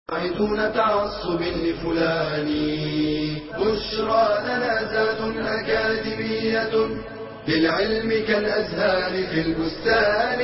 دون تعصب لفلان. بشرى لنا زاد أكاديمية للعلم كالأزهار في البستان.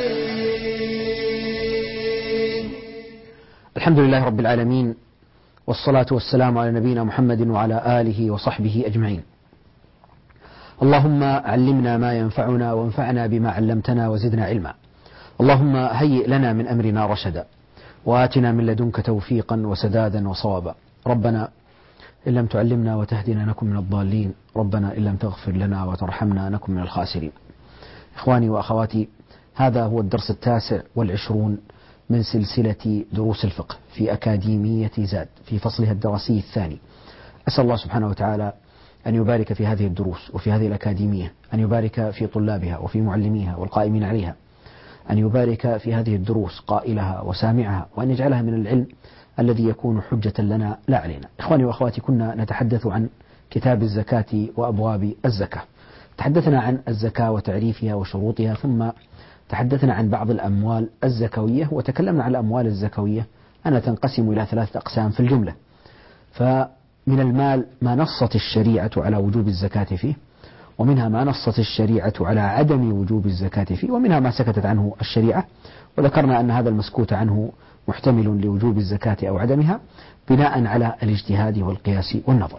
الحمد لله رب العالمين، والصلاة والسلام على نبينا محمد وعلى آله وصحبه أجمعين. اللهم علمنا ما ينفعنا وانفعنا بما علمتنا وزدنا علما. اللهم هيئ لنا من أمرنا رشدا، وآتنا من لدنك توفيقا وسدادا وصوابا. ربنا إن لم تعلمنا وتهدنا نكن من الضالين، ربنا إن لم تغفر لنا وترحمنا نكن من الخاسرين. إخواني وأخواتي، هذا هو الدرس 29 من سلسلة دروس الفقه في أكاديمية زاد في فصلها الدراسي الثاني. أسأل الله سبحانه وتعالى أن يبارك في هذه الدروس وفي هذه الأكاديمية، أن يبارك في طلابها وفي معلميها والقائمين عليها، أن يبارك في هذه الدروس قائلها وسامعها، وأن يجعلها من العلم الذي يكون حجة لنا لا علينا. إخواني وأخواتي، كنا نتحدث عن كتاب الزكاة وأبواب الزكاة. تحدثنا عن الزكاة وتعريفها وشروطها، ثم تحدثنا عن بعض الأموال الزكوية، وتكلمنا عن الأموال الزكوية أنها تنقسم إلى 3 أقسام في الجملة. فمن المال ما نصت الشريعة على وجوب الزكاة فيه، ومنها ما نصت الشريعة على عدم وجوب الزكاة فيه، ومنها ما سكتت عنه الشريعة، وذكرنا أن هذا المسكوت عنه محتمل لوجوب الزكاة أو عدمها بناء على الاجتهاد والقياس والنظر.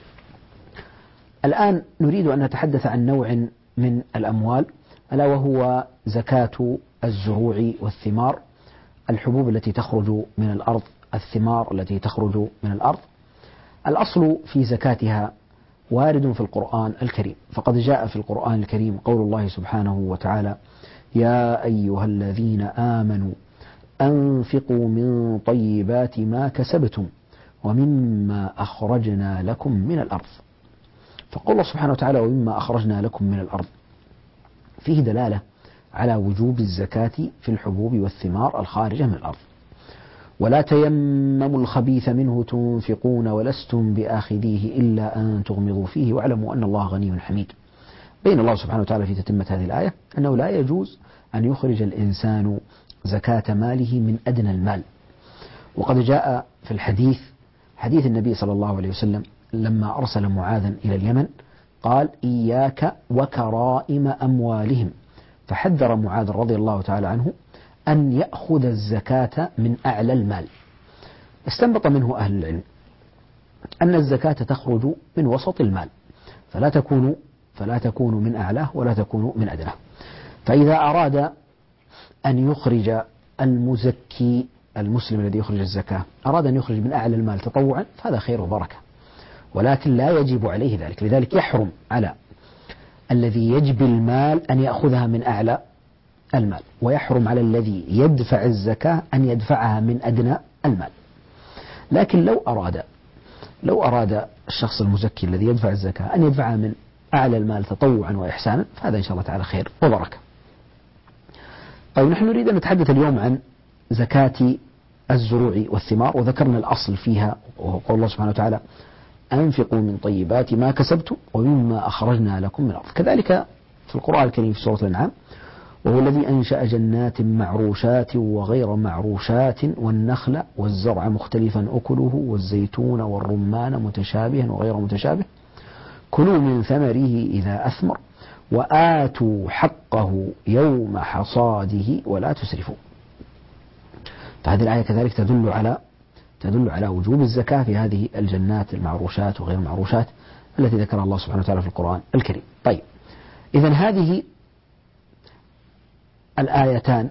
الآن نريد أن نتحدث عن نوع من الأموال، ألا وهو زكاة الزروع والثمار، الحبوب التي تخرج من الأرض، الثمار التي تخرج من الأرض. الأصل في زكاتها وارد في القرآن الكريم، فقد جاء في القرآن الكريم قول الله سبحانه وتعالى: يا أيها الذين آمنوا أنفقوا من طيبات ما كسبتم ومما أخرجنا لكم من الأرض. فقول الله سبحانه وتعالى: ومما أخرجنا لكم من الأرض، فيه دلالة على وجوب الزكاة في الحبوب والثمار الخارجة من الأرض. ولا تيمموا الخبيث منه تنفقون ولستم بآخذيه إلا أن تغمضوا فيه واعلموا أن الله غني حميد. بين الله سبحانه وتعالى في تتمة هذه الآية أنه لا يجوز أن يخرج الإنسان زكاة ماله من أدنى المال. وقد جاء في الحديث، حديث النبي صلى الله عليه وسلم لما أرسل معاذا إلى اليمن قال: إياك وكرائم أموالهم، فحذر معاذ رضي الله تعالى عنه أن يأخذ الزكاة من أعلى المال. استنبط منه أهل العلم أن الزكاة تخرج من وسط المال، فلا تكون من أعلاه ولا تكون من أدناه. فإذا أراد أن يخرج المزكي المسلم الذي يخرج الزكاة أراد أن يخرج من أعلى المال تطوعا، فهذا خير وبركة، ولكن لا يجب عليه ذلك. لذلك يحرم على الذي يجبي المال أن يأخذها من أعلى المال، ويحرم على الذي يدفع الزكاة أن يدفعها من أدنى المال. لكن لو أراد الشخص المزكي الذي يدفع الزكاة أن يدفعها من أعلى المال تطوعا وإحسانا، فهذا إن شاء الله تعالى خير وبركة. طيب، نحن نريد أن نتحدث اليوم عن زكاة الزروع والثمار، وذكرنا الأصل فيها وهو قول الله سبحانه وتعالى: أنفقوا من طيبات ما كسبتم ومما أخرجنا لكم من الأرض. كذلك في القرآن الكريم في سورة الأنعام: وهو الذي أنشأ جنات معروشات وغير معروشات والنخل والزرع مختلفا أكله والزيتون والرمان متشابها وغير متشابه كلوا من ثمره إذا أثمر وآتوا حقه يوم حصاده ولا تسرفوا. فهذه الآية كذلك تدل على وجوب الزكاة في هذه الجنات المعروشات وغير المعروشات التي ذكرها الله سبحانه وتعالى في القرآن الكريم. طيب، إذن هذه الآيتان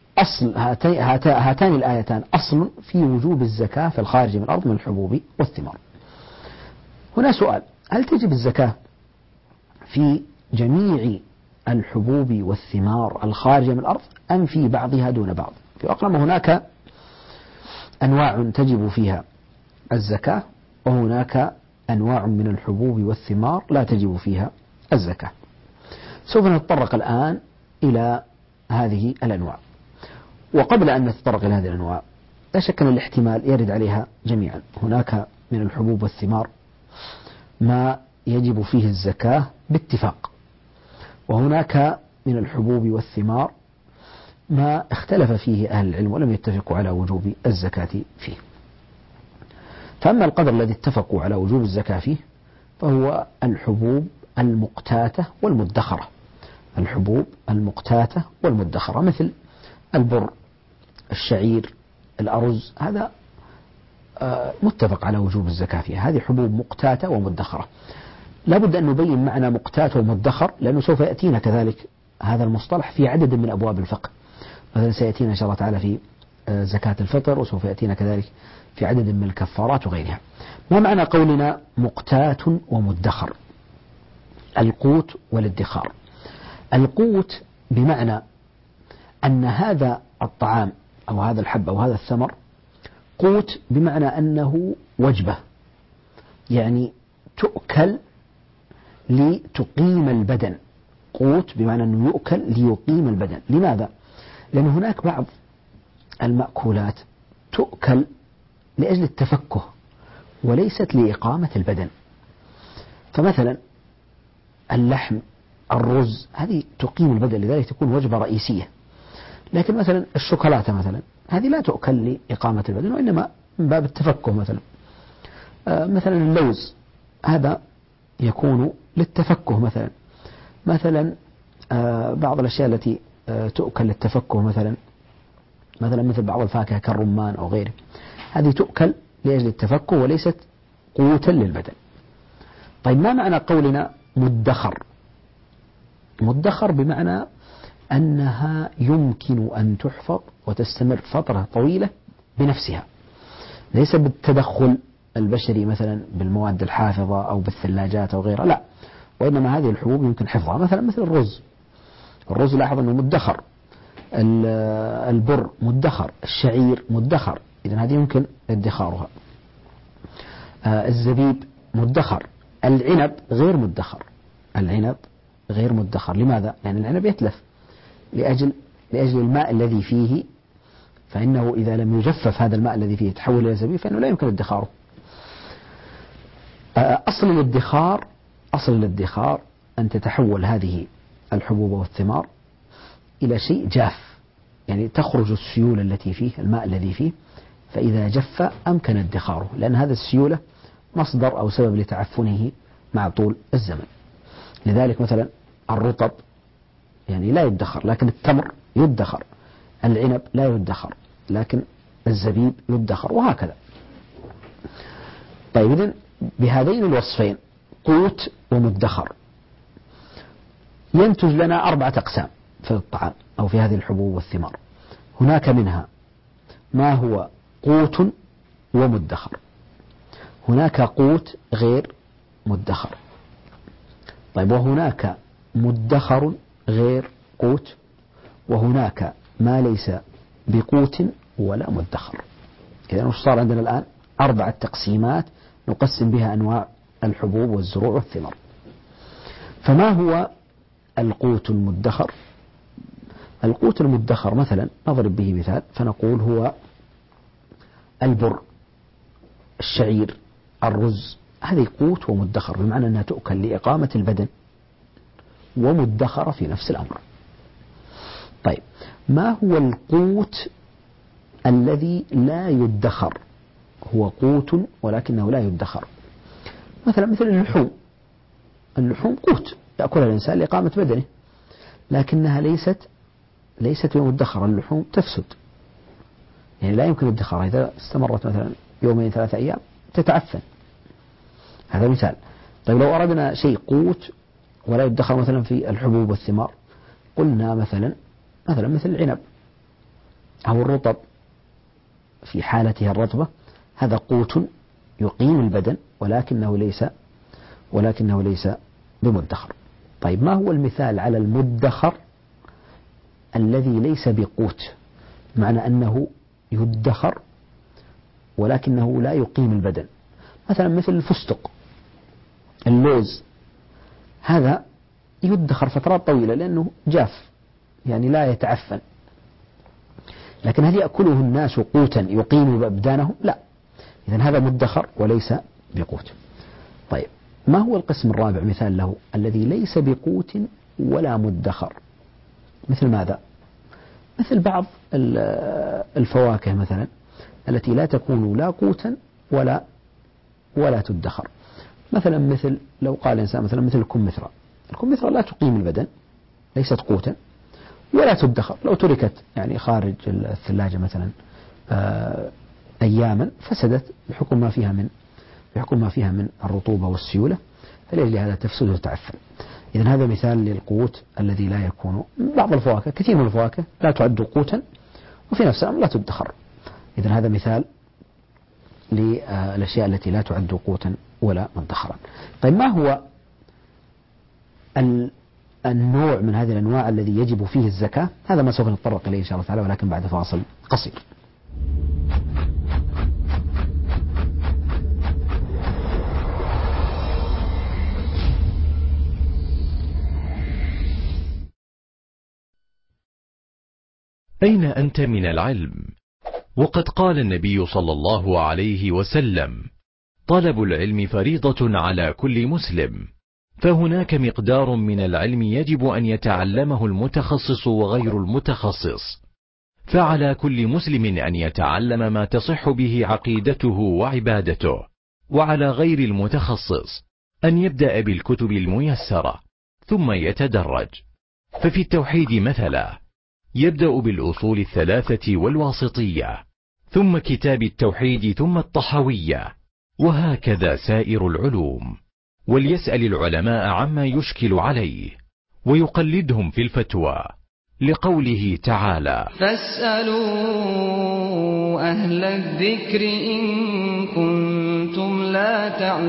هاتان الآيتان أصل في وجوب الزكاة في الخارج من الأرض من الحبوب والثمار. هنا سؤال: هل تجب الزكاة في جميع الحبوب والثمار الخارجة من الأرض أم في بعضها دون بعض؟ في أقرم هناك أنواع تجب فيها الزكاة، وهناك أنواع من الحبوب والثمار لا تجب فيها الزكاة. سوف نتطرق الآن إلى هذه الأنواع. وقبل أن نتطرق إلى هذه الأنواع، لا شك أن الاحتمال يرد عليها جميعا. هناك من الحبوب والثمار ما يجب فيه الزكاة باتفاق، وهناك من الحبوب والثمار ما اختلف فيه أهل العلم ولم يتفقوا على وجوب الزكاة فيه. فأما القدر الذي اتفقوا على وجوب الزكاة فيه فهو الحبوب المقتاتة والمدخرة، الحبوب المقتاتة والمدخرة مثل البر، الشعير، الأرز، هذا متفق على وجوب الزكاة فيها، هذه حبوب مقتاتة ومدخرة. لا بد أن نبين معنى مقتات ومدخر، لأنه سوف يأتينا كذلك هذا المصطلح في عدد من أبواب الفقه، مثلا سيأتينا إن شاء الله تعالى في زكاة الفطر، وسوف يأتينا كذلك في عدد من الكفارات وغيرها. ما معنى قولنا مقتات ومدخر؟ القوت والادخار. القوت بمعنى أن هذا الطعام أو هذا الحب أو هذا الثمر قوت، بمعنى أنه وجبة، يعني تؤكل لتقيم البدن. قوت بمعنى أنه يؤكل ليقيم البدن. لماذا؟ لأن هناك بعض المأكولات تؤكل لأجل التفكه وليست لإقامة البدن، فمثلا اللحم، الرز، هذه تقيم البدن لذلك تكون وجبة رئيسية. لكن مثلا الشوكولاتة مثلا هذه لا تؤكل لإقامة البدن وإنما من باب التفكه. مثلا اللوز هذا يكون للتفكه مثلا بعض الأشياء التي تؤكل للتفكه مثلا مثل بعض الفاكهة كالرمان أو غيره، هذه تؤكل لأجل التفكه وليست قوتا للبدن. طيب ما معنى قولنا مدخر؟ مدخر بمعنى أنها يمكن أن تحفظ وتستمر فترة طويلة بنفسها، ليس بالتدخل البشري مثلا بالمواد الحافظة أو بالثلاجات أو غيرها، لا، وإنما هذه الحبوب يمكن حفظها. مثل الرز لاحظ أنه مدخر، البر مدخر، الشعير مدخر، إذن هذه يمكن ادخارها. الزبيب مدخر، العنب غير مدخر. لماذا؟ لأن العنب يتلف لأجل الماء الذي فيه، فإنه إذا لم يجفف هذا الماء الذي فيه يتحول إلى زبيب فإنه لا يمكن ادخاره. أصل الادخار أن تتحول هذه الحبوب والثمار إلى شيء جاف، يعني تخرج السيولة التي فيه، الماء الذي فيه، فإذا جف أمكن ادخاره، لأن هذا السيولة مصدر أو سبب لتعفنه مع طول الزمن. لذلك مثلا الرطب يعني لا يدخر، لكن التمر يدخر، العنب لا يدخر لكن الزبيب يدخر، وهكذا. طيب إذن بهذين الوصفين قوت ومدخر ينتج لنا 4 أقسام في الطعام أو في هذه الحبوب والثمار. هناك منها ما هو قوت ومدخر، هناك قوت غير مدخر، طيب وهناك مدخر غير قوت، وهناك ما ليس بقوت ولا مدخر. إذا وش صار عندنا الآن؟ 4 تقسيمات نقسم بها أنواع الحبوب والزروع والثمار. فما هو القوت المدخر؟ القوت المدخر مثلا نضرب به مثال فنقول هو البر، الشعير، الرز، هذه قوت ومدخر، بمعنى أنها تؤكل لإقامة البدن ومدخرة في نفس الأمر. طيب ما هو القوت الذي لا يدخر؟ هو قوت ولكنه لا يدخر. مثل اللحوم قوت يأكلها الإنسان لإقامة بدنه، لكنها ليست بمدخرة. اللحوم تفسد، يعني لا يمكن ادخارها، إذا استمرت مثلا 2-3 أيام تتعفن. هذا مثال. طيب لو أردنا شيء قوت ولا يدخر مثلا في الحبوب والثمار، قلنا مثلا مثل العنب أو الرطب في حالتها الرطبة، هذا قوت يقيم البدن ولكنه ليس بمدخر. طيب ما هو المثال على المدخر الذي ليس بقوت، معنى أنه يدخر ولكنه لا يقيم البدن؟ مثل الفستق، اللوز، هذا يدخر فترات طويلة لأنه جاف، يعني لا يتعفن، لكن هل يأكله الناس قوتا يقيم أبدانهم؟ لا. إذن هذا مدخر وليس بقوت. طيب ما هو القسم الرابع مثال له الذي ليس بقوت ولا مدخر؟ مثل ماذا؟ مثل بعض الفواكه مثلا التي لا تكون لا قوتا ولا ولا تدخر. مثل لو قال الإنسان مثلا مثل الكمثرى، الكمثرى لا تقيم البدن، ليست قوتا، ولا تدخر. لو تركت يعني خارج الثلاجة مثلا أياما فسدت بحكم ما فيها من الرطوبة والسيولة، فلأجل هذا تفسد وتعفن. إذن هذا مثال للقوت الذي لا يكون. بعض الفواكه، كثير من الفواكه لا تعد قوتا وفي نفس الأمر لا تدخر. إذن هذا مثال للأشياء التي لا تعد قوتا ولا مدخرا. طيب ما هو النوع من هذه الأنواع الذي يجب فيه الزكاة؟ هذا ما سوف نتطرق إليه إن شاء الله تعالى، ولكن بعد فاصل قصير. أين أنت من العلم؟ وقد قال النبي صلى الله عليه وسلم: طلب العلم فريضة على كل مسلم. فهناك مقدار من العلم يجب أن يتعلمه المتخصص وغير المتخصص، فعلى كل مسلم أن يتعلم ما تصح به عقيدته وعبادته، وعلى غير المتخصص أن يبدأ بالكتب الميسرة ثم يتدرج. ففي التوحيد مثلا يبدأ بالأصول الثلاثة والواسطية، ثم كتاب التوحيد، ثم الطحاوية، وهكذا سائر العلوم. وليسأل العلماء عما يشكل عليه ويقلدهم في الفتوى، لقوله تعالى: فاسألوا أهل الذكر إن كنتم لا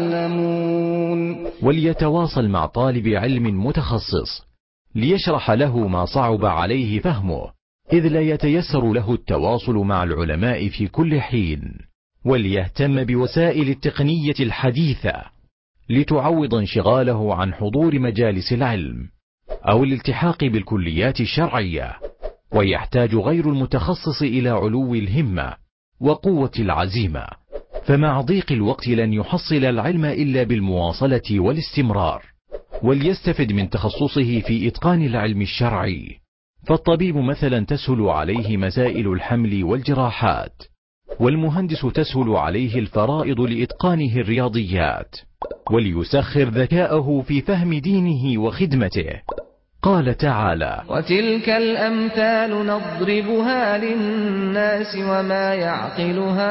تعلمون. وليتواصل مع طالب علم متخصص ليشرح له ما صعب عليه فهمه، إذ لا يتيسر له التواصل مع العلماء في كل حين. وليهتم بوسائل التقنية الحديثة لتعوض انشغاله عن حضور مجالس العلم أو الالتحاق بالكليات الشرعية. ويحتاج غير المتخصص إلى علو الهمة وقوة العزيمة، فمع ضيق الوقت لن يحصل العلم إلا بالمواصلة والاستمرار. وليستفد من تخصصه في إتقان العلم الشرعي، فالطبيب مثلا تسهل عليه مسائل الحمل والجراحات، والمهندس تسهل عليه الفرائض لإتقانه الرياضيات. وليسخر ذكاءه في فهم دينه وخدمته. قال تعالى: وتلك الأمثال نضربها للناس وما يعقلها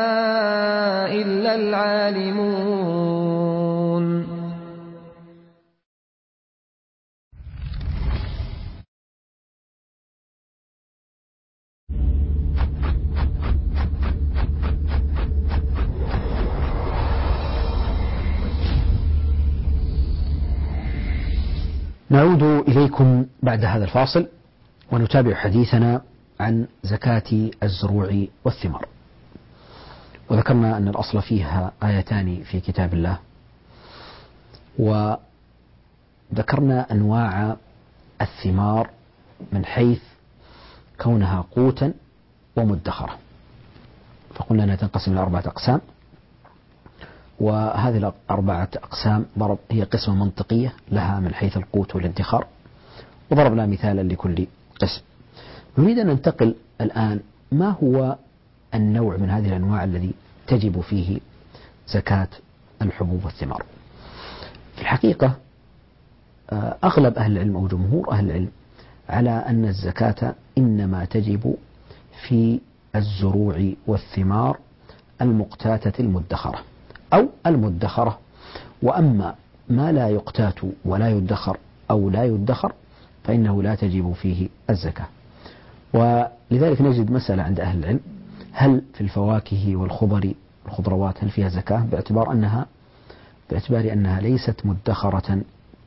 إلا العالمون. نعود إليكم بعد هذا الفاصل ونتابع حديثنا عن زكاة الزروع والثمار. وذكرنا أن الأصل فيها آيتان في كتاب الله، وذكرنا أنواع الثمار من حيث كونها قوتا ومدخرة، فقلنا أنها تنقسم إلى 4 أقسام، وهذه 4 أقسام هي قسمة منطقية لها من حيث القوت والادخار، وضربنا مثالا لكل قسم. نريد أن ننتقل الآن ما هو النوع من هذه الأنواع الذي تجب فيه زكاة الحبوب والثمار. في الحقيقة أغلب أهل العلم أو جمهور أهل العلم على أن الزكاة إنما تجب في الزروع والثمار المقتاتة المدخرة أو المدخرة، وأما ما لا يقتات ولا يدخر أو لا يدخر فإنه لا تجب فيه الزكاة. ولذلك نجد مسألة عند أهل العلم: هل في الفواكه والخضروات هل فيها زكاة؟ باعتبار أنها ليست مدخرة،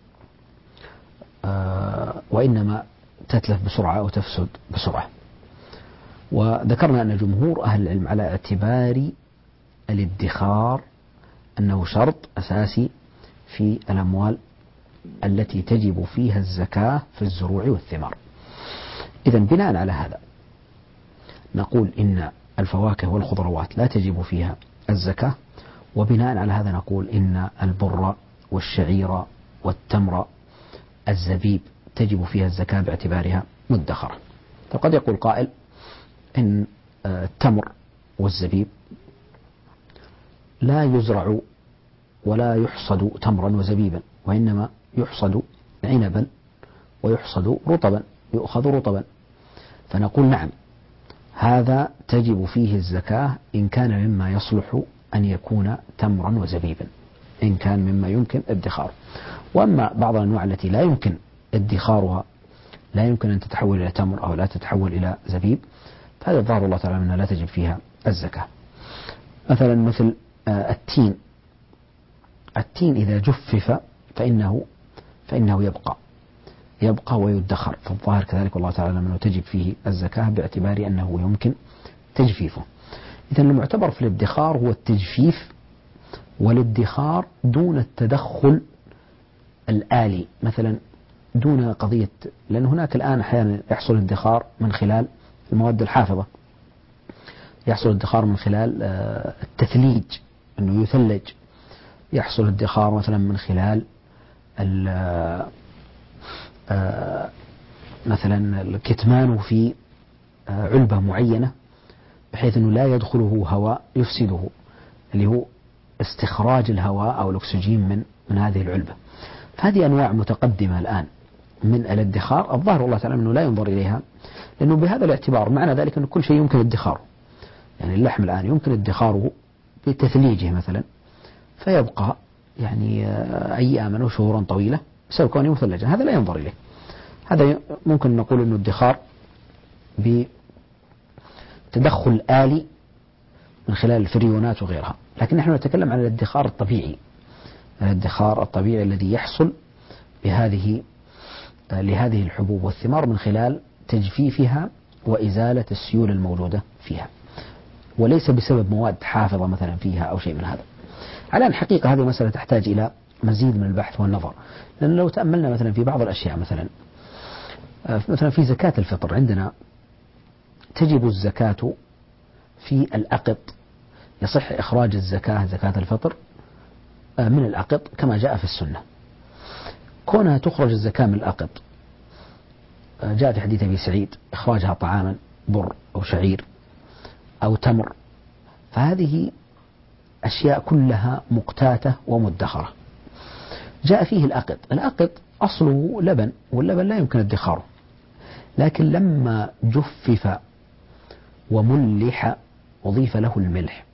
وإنما تتلف بسرعة أو تفسد بسرعة. وذكرنا أن جمهور أهل العلم على اعتبار الادخار أنه شرط أساسي في الأموال التي تجب فيها الزكاة في الزروع والثمار. إذن بناء على هذا نقول إن الفواكه والخضروات لا تجب فيها الزكاة، وبناء على هذا نقول إن البر والشعير والتمر الزبيب تجب فيها الزكاة باعتبارها مدخرة. فقد يقول قائل إن التمر والزبيب لا يزرع ولا يحصد تمرا وزبيبا، وإنما يحصد عنبا ويحصد رطبا، يؤخذ رطبا، فنقول نعم هذا تجب فيه الزكاة إن كان مما يصلح أن يكون تمرا وزبيبا، إن كان مما يمكن ادخاره. وأما بعض الأنواع التي لا يمكن ادخارها، لا يمكن أن تتحول إلى تمر أو لا تتحول إلى زبيب، فهذا الظاهر الله تعالى منها لا تجب فيها الزكاة. مثلا مثل التين، التين إذا جفف فإنه يبقى ويدخر، فالظاهر كذلك والله تعالى منه تجب فيه الزكاة باعتبار أنه يمكن تجفيفه. إذن المعتبر في الادخار هو التجفيف والادخار دون التدخل الآلي، مثلا دون قضية، لأن هناك الآن أحيانا يحصل الادخار من خلال المواد الحافظة، يحصل الادخار من خلال التثليج، أنه يثلج، يحصل الادخار مثلا من خلال مثلا الكتمان في علبة معينة بحيث أنه لا يدخله هواء يفسده، اللي هو استخراج الهواء أو الأكسجين من هذه العلبة. فهذه أنواع متقدمة الآن من الادخار، الظاهر الله تعالى أنه لا ينظر إليها، لأنه بهذا الاعتبار معنى ذلك أن كل شيء يمكن ادخاره، يعني اللحم الآن يمكن ادخاره بتثليجه مثلا فيبقى يعني أياما وشهورا طويلة بسبب كونه مثلجا، هذا لا ينظر إليه. هذا ممكن نقول أنه ادخار بتدخل آلي من خلال الفريونات وغيرها، لكن نحن نتكلم عن الادخار الطبيعي، الادخار الطبيعي الذي يحصل لهذه الحبوب والثمار من خلال تجفيفها وإزالة السيول الموجودة فيها، وليس بسبب مواد حافظة مثلا فيها أو شيء من هذا. على الحقيقة هذه مسألة تحتاج إلى مزيد من البحث والنظر، لأن لو تأملنا مثلا في بعض الأشياء، مثلا في زكاة الفطر عندنا تجب الزكاة في الأقط، يصح إخراج زكاة الفطر من الأقط كما جاء في السنة. كونها تخرج الزكاة من الأقط جاء في حديث أبي سعيد إخراجها طعاما بر أو شعير أو تمر، فهذه أشياء كلها مقتاتة ومدخرة. جاء فيه الأقط أصله لبن، واللبن لا يمكن ادخاره، لكن لما جفف وملح وضيف له الملح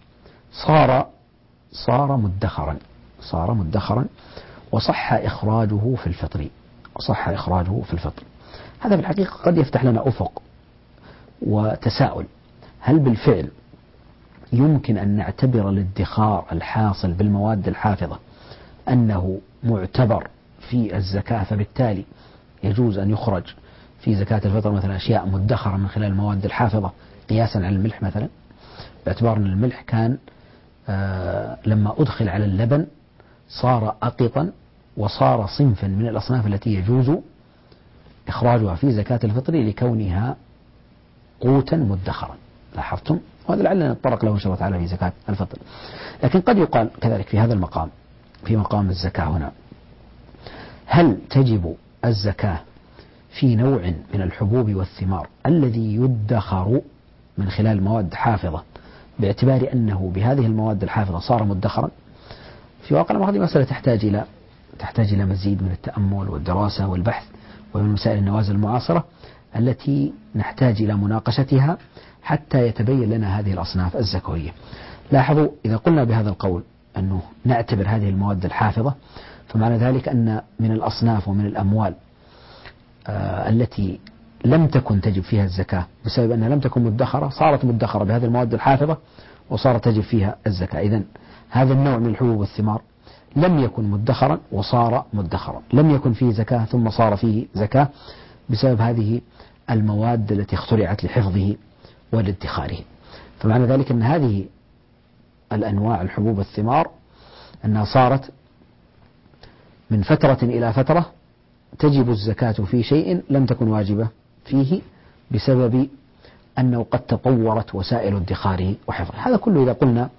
صار مدخرا وصح إخراجه في الفطر. هذا في الحقيقة قد يفتح لنا أفق وتساؤل، هل بالفعل يمكن أن نعتبر الادخار الحاصل بالمواد الحافظة أنه معتبر في الزكاة، فبالتالي يجوز أن يخرج في زكاة الفطر مثلا أشياء مدخرة من خلال المواد الحافظة قياسا على الملح مثلا، باعتبار أن الملح كان لما أدخل على اللبن صار أقطا وصار صنفا من الأصناف التي يجوز إخراجها في زكاة الفطر لكونها قوتا مدخرا. لاحظتم؟ وهذا لعلنا نتطرق له إن شاء الله تعالى في زكاة الفطر. لكن قد يقال كذلك في هذا المقام، في مقام الزكاة هنا، هل تجب الزكاة في نوع من الحبوب والثمار الذي يدخر من خلال مواد حافظة باعتبار أنه بهذه المواد الحافظة صار مدخرا؟ في واقع الأمر هذه مسألة تحتاج إلى مزيد من التأمل والدراسة والبحث، ومن مسائل النوازل المعاصرة التي نحتاج إلى مناقشتها حتى يتبين لنا هذه الأصناف الزكوية. لاحظوا إذا قلنا بهذا القول أنه نعتبر هذه المواد الحافظة، فمعنى ذلك أن من الأصناف ومن الأموال التي لم تكن تجب فيها الزكاة بسبب أنها لم تكن مدخرة صارت مدخرة بهذه المواد الحافظة وصارت تجب فيها الزكاة. إذن هذا النوع من الحبوب والثمار لم يكن مدخرا وصار مدخرا، لم يكن فيه زكاة ثم صار فيه زكاة بسبب هذه المواد التي اخترعت لحفظه ولادخاره. فمعنى ذلك أن هذه الأنواع الحبوب والثمار أنها صارت من فترة إلى فترة تجب الزكاة في شيء لم تكن واجبة فيه بسبب أنه قد تطورت وسائل ادخاره وحفظه. هذا كله إذا قلنا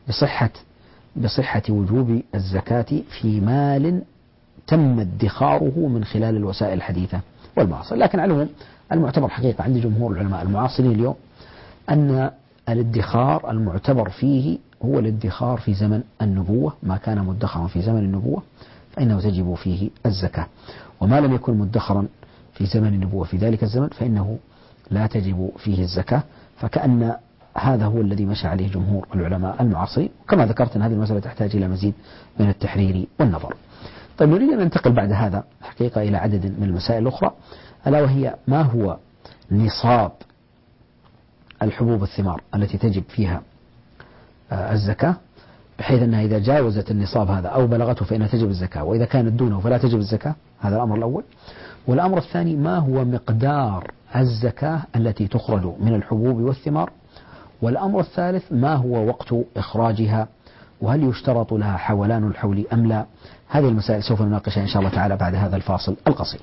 بصحة وجوب الزكاة في مال تم ادخاره من خلال الوسائل الحديثة والمعاصرة. لكن على المعتبر حقيقة عند جمهور العلماء المعاصرين اليوم أن الادخار المعتبر فيه هو الادخار في زمن النبوة، ما كان مدخرا في زمن النبوة فإنه تجب فيه الزكاة، وما لم يكن مدخرا في زمن النبوة في ذلك الزمن فإنه لا تجب فيه الزكاة. فكأن هذا هو الذي مشى عليه جمهور العلماء المعاصرين، كما ذكرت أن هذه المسألة تحتاج إلى مزيد من التحرير والنظر. طيب نريد أن ننتقل بعد هذا حقيقة إلى عدد من المسائل الأخرى، ألا وهي ما هو نصاب الحبوب والثمار التي تجب فيها الزكاة، بحيث أنها إذا جاوزت النصاب هذا أو بلغته فإنها تجب الزكاة، وإذا كانت دونه فلا تجب الزكاة. هذا الأمر الأول. والأمر الثاني ما هو مقدار الزكاة التي تخرج من الحبوب والثمار. والأمر الثالث ما هو وقت إخراجها، وهل يشترط لها حولان الحول أم لا. هذه المسائل سوف نناقشها إن شاء الله تعالى بعد هذا الفاصل القصير.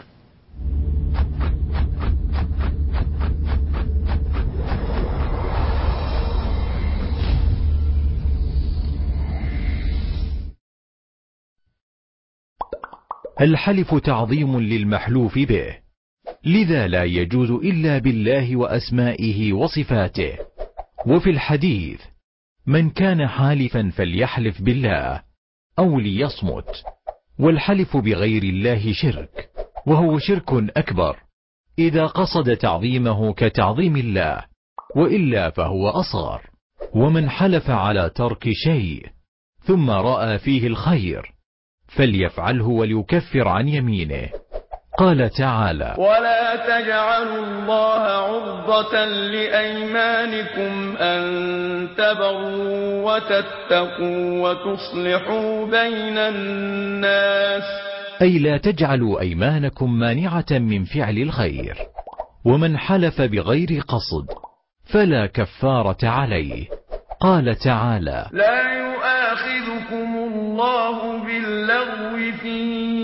الحلف تعظيم للمحلوف به، لذا لا يجوز إلا بالله وأسمائه وصفاته. وفي الحديث: من كان حالفا فليحلف بالله أو ليصمت. والحلف بغير الله شرك، وهو شرك أكبر إذا قصد تعظيمه كتعظيم الله، وإلا فهو أصغر. ومن حلف على ترك شيء ثم رأى فيه الخير فليفعله وليكفر عن يمينه. قال تعالى: ولا تجعلوا الله عرضة لأيمانكم أن تبروا وتتقوا وتصلحوا بين الناس. أي لا تجعلوا أيمانكم مانعة من فعل الخير. ومن حلف بغير قصد فلا كفارة عليه. قال تعالى: لا يؤاخذكم الله باللغو في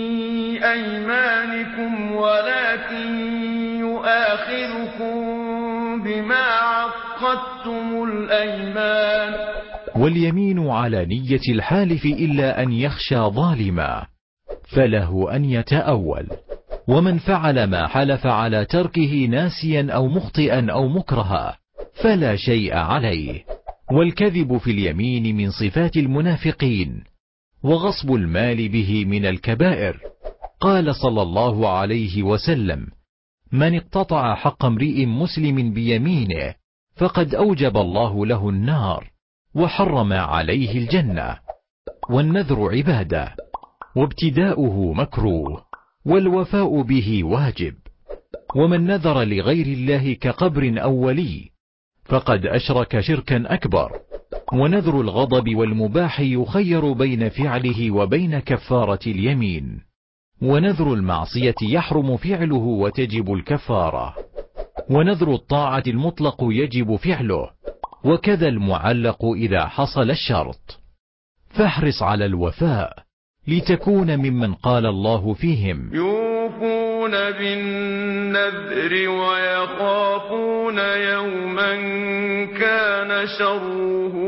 أيمانكم ولكن يؤاخذكم بما عقدتم الأيمان. واليمين على نية الحالف إلا أن يخشى ظالما فله أن يتأول. ومن فعل ما حلف على تركه ناسيا أو مخطئا أو مكرها فلا شيء عليه. والكذب في اليمين من صفات المنافقين، وغصب المال به من الكبائر. قال صلى الله عليه وسلم: من اقتطع حق امرئ مسلم بيمينه فقد أوجب الله له النار وحرم عليه الجنة. والنذر عبادة، وابتداؤه مكروه، والوفاء به واجب. ومن نذر لغير الله كقبر أو ولي فقد أشرك شركا أكبر. ونذر الغضب والمباح يخير بين فعله وبين كفارة اليمين. ونذر المعصية يحرم فعله وتجب الكفارة. ونذر الطاعة المطلق يجب فعله، وكذا المعلق إذا حصل الشرط. فاحرص على الوفاء لتكون ممن قال الله فيهم: يوفون بالنذر ويخافون يوما كان شره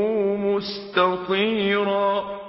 مستطيرا.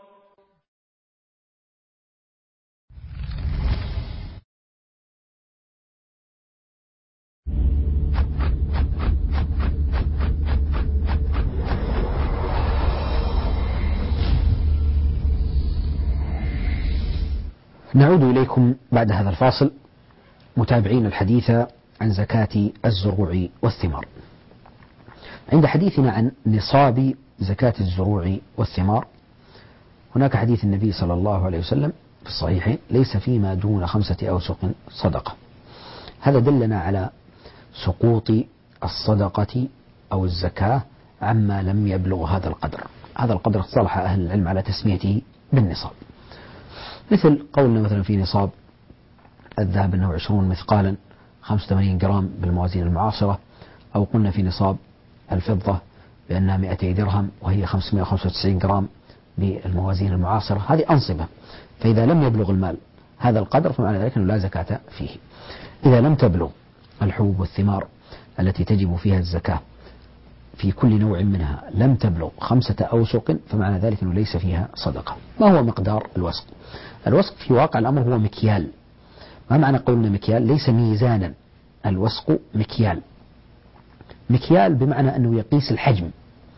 نعود إليكم بعد هذا الفاصل متابعين الحديث عن زكاة الزروع والثمار. عند حديثنا عن نصاب زكاة الزروع والثمار هناك حديث النبي صلى الله عليه وسلم في الصحيحين: ليس فيما دون 5 أوسق صدقة. هذا دلنا على سقوط الصدقة أو الزكاة عما لم يبلغ هذا القدر. هذا القدر اصطلح أهل العلم على تسميته بالنصاب، مثل قولنا مثلا في نصاب الذهب أنه 20 مثقالا 85 جرام بالموازين المعاصرة، أو قلنا في نصاب الفضة بأنها 200 درهم وهي 595 جرام بالموازين المعاصرة. هذه أنصبة، فإذا لم يبلغ المال هذا القدر فمعنى ذلك أنه لا زكاة فيه. إذا لم تبلغ الحبوب والثمار التي تجب فيها الزكاة في كل نوع منها لم تبلغ 5 أوسق فمعنى ذلك أنه ليس فيها صدقة. ما هو مقدار الوسق؟ الوسق في واقع الأمر هو مكيال. ما معنى قولنا مكيال؟ ليس ميزانا، الوسق مكيال. مكيال بمعنى أنه يقيس الحجم،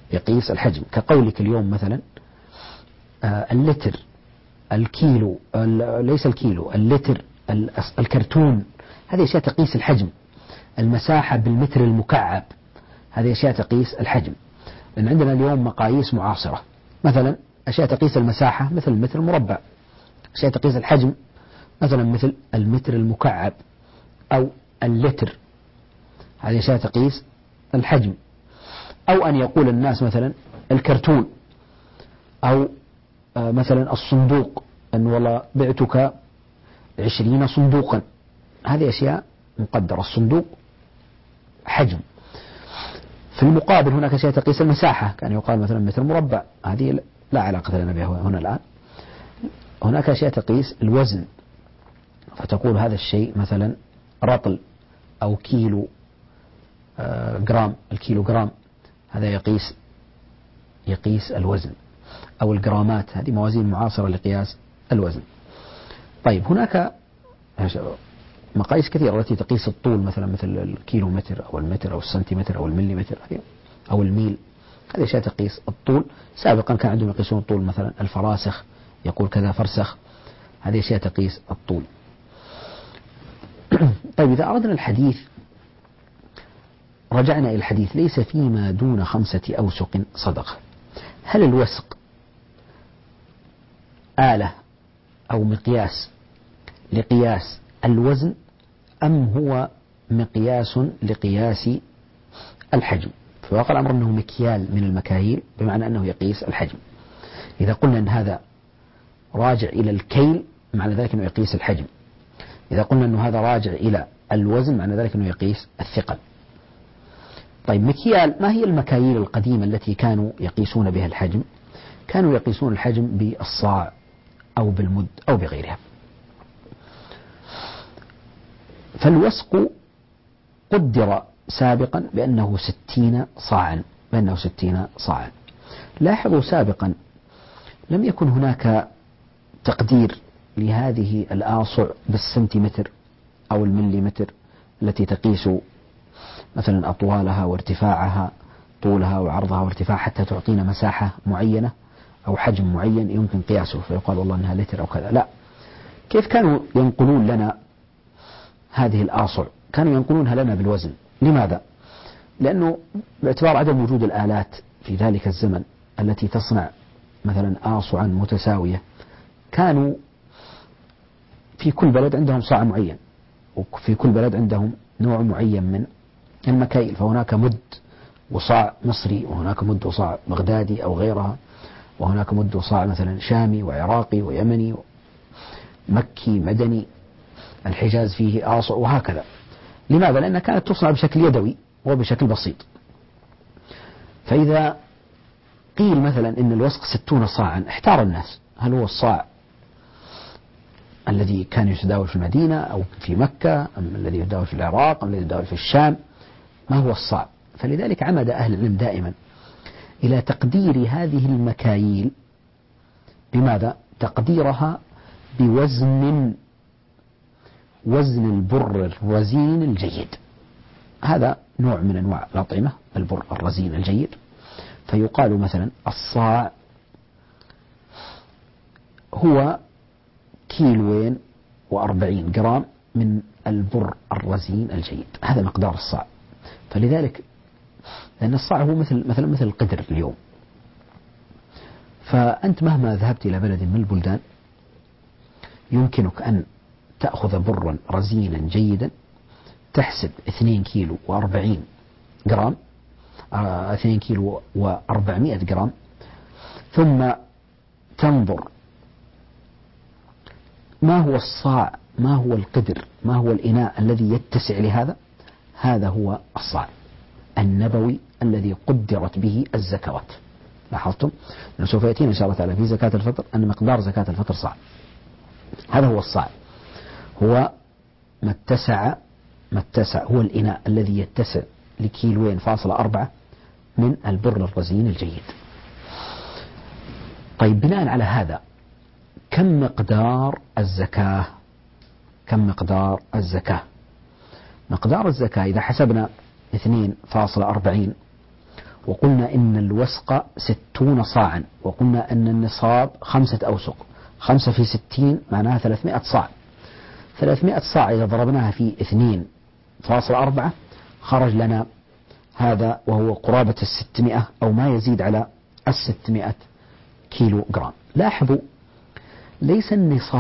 يقيس الحجم. كقولك اليوم مثلا اللتر، الكيلو، ليس الكيلو، اللتر، الكرتون، هذه أشياء تقيس الحجم. المساحة بالمتر المكعب، هذه أشياء تقيس الحجم. لأن عندنا اليوم مقاييس معاصرة، مثلا أشياء تقيس المساحة مثل المتر المربع، أشياء تقيس الحجم مثلا مثل المتر المكعب أو اللتر، هذه أشياء تقيس الحجم. أو أن يقول الناس مثلا الكرتون، أو مثلا الصندوق، أن والله بعتك 20 صندوقا، هذه أشياء مقدرة. الصندوق حجم. في المقابل هناك أشياء تقيس المساحة، كان يقال مثلا متر مربع، هذه لا علاقة لنا بها هنا الآن. هناك أشياء تقيس الوزن، فتقول هذا الشيء مثلا رطل أو كيلو جرام، الكيلو جرام هذا يقيس الوزن، أو الجرامات، هذه موازين معاصرة لقياس الوزن. طيب هناك مقاييس كثيرة التي تقيس الطول، مثلا مثل الكيلومتر أو المتر أو السنتيمتر أو المليمتر أو الميل، هذه أشياء تقيس الطول. سابقا كان عندهم يقيسون الطول، مثلا الفراسخ، يقول كذا فرسخ، هذه أشياء تقيس الطول. طيب إذا أردنا الحديث، رجعنا إلى الحديث ليس فيما دون 5 أوسق صدقة. هل الوسق آلة أو مقياس لقياس الوزن، أم هو مقياس لقياس الحجم؟ في واقع الأمر أنه مكيال من المكاييل، بمعنى أنه يقيس الحجم. إذا قلنا أن هذا راجع إلى الكيل، معنى ذلك أنه يقيس الحجم. إذا قلنا أنه هذا راجع إلى الوزن، معنى ذلك أنه يقيس الثقل. طيب مكيال، ما هي المكاييل القديمة التي كانوا يقيسون بها الحجم؟ كانوا يقيسون الحجم بالصاع أو بالمد أو بغيرها. فالوسق قدر سابقا بأنه 60 صاعا. لاحظوا سابقا لم يكن هناك تقدير لهذه الآصع بالسنتيمتر أو المليمتر التي تقيس مثلا أطوالها وارتفاعها، طولها وعرضها وارتفاعها، حتى تعطينا مساحة معينة أو حجم معين يمكن قياسه، فيقال والله أنها لتر أو كذا. لا، كيف كانوا ينقلون لنا هذه الآصع؟ كانوا ينقلونها لنا بالوزن. لماذا؟ لأنه باعتبار عدم وجود الآلات في ذلك الزمن التي تصنع مثلا آصعا متساوية، كانوا في كل بلد عندهم صاع معين، وفي كل بلد عندهم نوع معين من المكاييل، فهناك مد وصاع مصري، وهناك مد وصاع بغدادي أو غيرها، وهناك مد وصاع مثلا شامي وعراقي ويمني مكي مدني، الحجاز فيه آصع، وهكذا. لماذا؟ لأنها كانت تصنع بشكل يدوي وبشكل بسيط. فإذا قيل مثلا إن الوسق 60 صاعا، احتار الناس، هل هو الصاع الذي كان يتداول في المدينة أو في مكة، أم الذي يتداول في العراق، أم الذي يتداول في الشام؟ ما هو الصاع؟ فلذلك عمد أهل العلم دائما إلى تقدير هذه المكاييل. بماذا؟ تقديرها بوزن البر الرزين الجيد. هذا نوع من أنواع الأطعمة، البر الرزين الجيد. فيقال مثلا الصاع هو 240 جرام من البر الرزين الجيد، هذا مقدار الصاع. فلذلك لأن الصاع هو مثل القدر اليوم، فأنت مهما ذهبت إلى بلد من البلدان يمكنك أن تأخذ برا رزينا جيدا، تحسب 2 كيلو و40 جرام، 2 كيلو و400 جرام، ثم تنظر ما هو الصاع، ما هو القدر، ما هو الإناء الذي يتسع لهذا. هذا هو الصاع النبوي الذي قدرت به الزكوات. لاحظتم؟ لأنه سوف يأتينا إن شاء الله تعالى في زكاة الفطر أن مقدار زكاة الفطر صاع. هذا هو الصاع، هو ما اتسع، هو الإناء الذي يتسع ل2.4 من البر الرزين الجيد. طيب بناء على هذا كم مقدار الزكاة؟ مقدار الزكاة إذا حسبنا 2.40 وقلنا إن الوسق 60 صاعا، وقلنا أن النصاب 5 أوسق، 5 في 60 معناها 300 صاع. 300 صاع إذا ضربناها في 2.4 خرج لنا هذا، وهو قرابة 600 أو ما يزيد على 600 كيلو جرام. لاحظوا ليس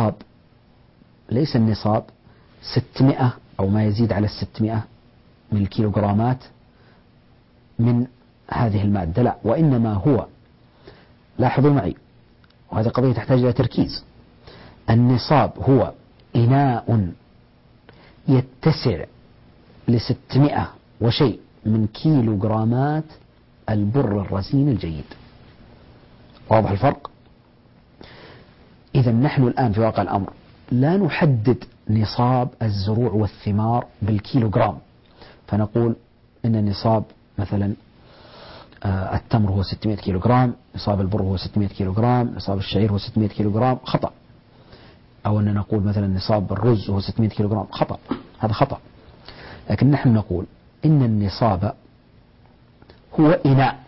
النصاب 600 أو ما يزيد على 600 من الكيلوغرامات من هذه المادة، لا، وإنما هو، لاحظوا معي وهذه قضية تحتاج إلى تركيز، النصاب هو إناء يتسع 600 وشيء من كيلوغرامات البر الرزين الجيد. واضح الفرق؟ إذا نحن الآن في واقع الأمر لا نحدد نصاب الزروع والثمار بالكيلوغرام، فنقول إن النصاب مثلا التمر هو 600 كيلوغرام، نصاب البر هو 600 كيلوغرام، نصاب الشعير هو 600 كيلوغرام، خطأ. أو أن نقول مثلا نصاب الرز هو 600 كيلوغرام، خطأ، هذا خطأ. لكن نحن نقول إن النصاب هو إناء.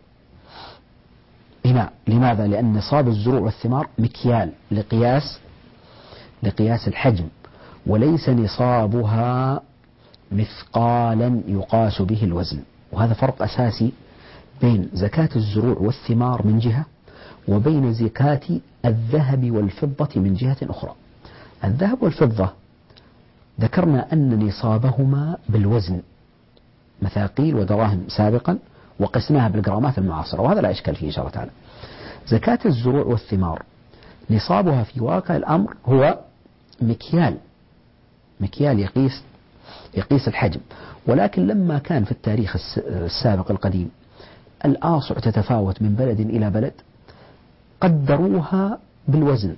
لماذا؟ لأن نصاب الزروع والثمار مكيال لقياس الحجم، وليس نصابها مثقالا يقاس به الوزن. وهذا فرق أساسي بين زكاة الزروع والثمار من جهة، وبين زكاة الذهب والفضة من جهة أخرى. الذهب والفضة ذكرنا أن نصابهما بالوزن مثاقيل ودراهم سابقا، وقسناها بالجرامات المعاصرة، وهذا لا إشكال فيه إن شاء الله تعالى. زكاة الزروع والثمار نصابها في واقع الأمر هو مكيال يقيس الحجم، ولكن لما كان في التاريخ السابق القديم الآصع تتفاوت من بلد إلى بلد قدروها بالوزن.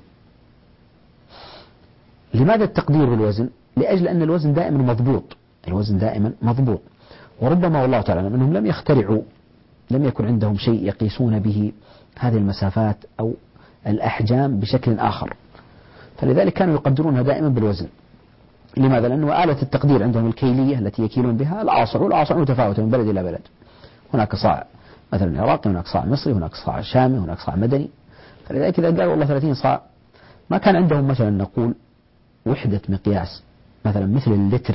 لماذا التقدير بالوزن؟ لأجل أن الوزن دائما مضبوط. وربما والله تعالى أنهم لم يكن عندهم شيء يقيسون به هذه المسافات أو الأحجام بشكل آخر، فلذلك كانوا يقدرونها دائما بالوزن. لماذا؟ لأنه آلة التقدير عندهم الكيلية التي يكيلون بها الآصع، والآصع متفاوتة من بلد إلى بلد. هناك صاع مثلا عراقي، هناك صاع مصري، هناك صاع شامي، هناك صاع مدني. فلذلك إذا قالوا والله 30 صاع، ما كان عندهم مثلا نقول وحدة مقياس مثلا مثل اللتر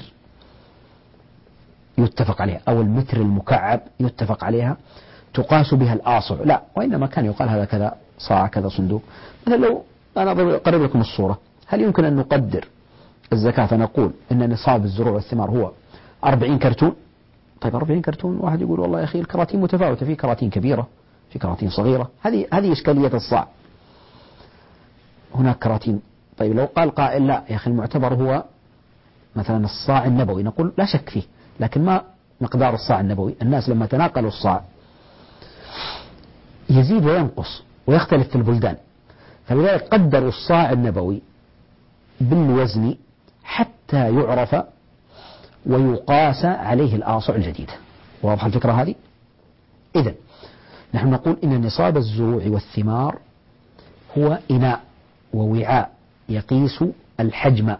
يتفق عليها، أو المتر المكعب يتفق عليها تقاس بها الآصع، لا، وإنما كان يقال هذا كذا صاع كذا صندوق. مثلا لو أنا أقرب لكم الصورة، هل يمكن أن نقدر الزكاة فنقول إن نصاب الزروع والثمار هو 40 كرتون؟ طيب 40 كرتون، واحد يقول والله يا أخي الكراتين متفاوتة، في كراتين كبيرة، في كراتين صغيرة، هذه إشكالية الصاع. هناك كراتين. طيب لو قال قائل لا يا أخي المعتبر هو مثلا الصاع النبوي، نقول لا شك فيه، لكن ما مقدار الصاع النبوي؟ الناس لما تناقلوا الصاع يزيد وينقص ويختلف في البلدان، فلذلك قدروا الصاع النبوي بالوزن حتى يعرف ويقاس عليه الآصع الجديدة. واضح الفكرة هذه؟ إذن نحن نقول إن نصاب الزروع والثمار هو إناء ووعاء يقيس الحجم،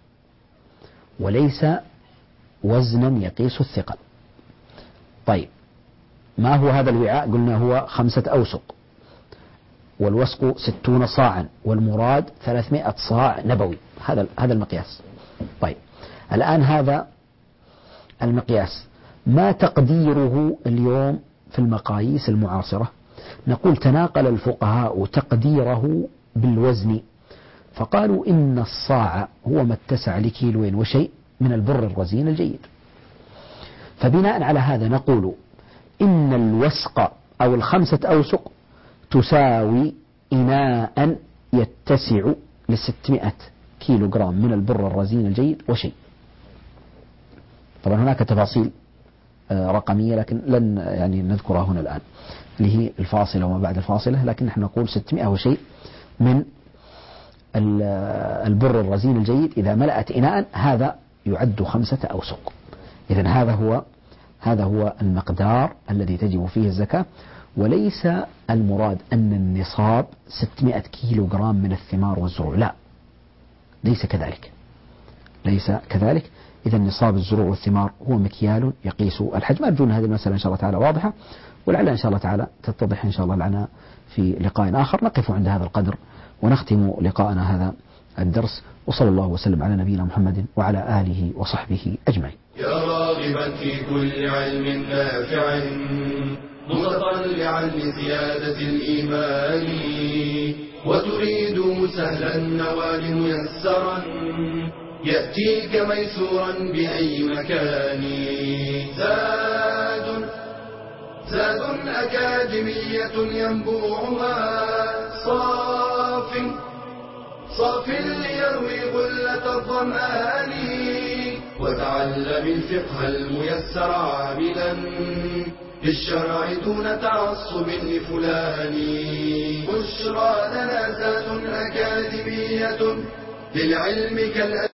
وليس وزنا يقيس الثقل. طيب ما هو هذا الوعاء؟ قلنا هو 5 أوسق، والوسق 60 صاعا، والمراد 300 صاع نبوي. هذا المقياس. طيب الآن هذا المقياس ما تقديره اليوم في المقاييس المعاصرة؟ نقول تناقل الفقهاء تقديره بالوزن، فقالوا إن الصاع هو ما اتسع لكيلوين وشيء من البر الرزين الجيد. فبناء على هذا نقول إن الوسق أو 5 أوسق تساوي إناء يتسع 600 كيلو جرام من البر الرزين الجيد وشيء. طبعا هناك تفاصيل رقمية لكن لن نذكرها هنا الآن، اللي هي الفاصلة وما بعد الفاصلة، لكن نحن نقول 600 وشيء من البر الرزين الجيد إذا ملأت إناء، هذا يعد 5 أوسق. إذن هذا هو المقدار الذي تجب فيه الزكاة، وليس المراد أن النصاب 600 كيلو جرام من الثمار والزروع، لا، ليس كذلك. إذا نصاب الزروع والثمار هو مكيال يقيس الحجم. أرجو أن هذه المسألة إن شاء الله تعالى واضحة، ولعل إن شاء الله تعالى تتضح إن شاء الله لنا في لقاء آخر. نقف عند هذا القدر ونختم لقاءنا هذا الدرس، وصلى الله وسلم على نبينا محمد وعلى آله وصحبه أجمعين. يا راغبا في كل علم نافع متطلعا لزيادة الإيمان وتريد سهلا النوال ميسرا يأتيك ميسورا بأي مكان. زاد أكاديمية ينبوعها صاف ليروي غلة الظمآن وتعلم الفقه الميسر عاملا بالشرع دون تعصب لفلان. بشرى لنا زاد أكاديمية للعلم كالأسفل.